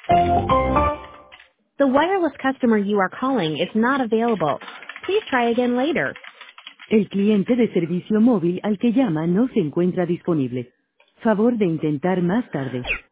The wireless customer you are calling is not available. Please try again later. El cliente de servicio móvil al que llama no se encuentra disponible. Favor de intentar más tarde.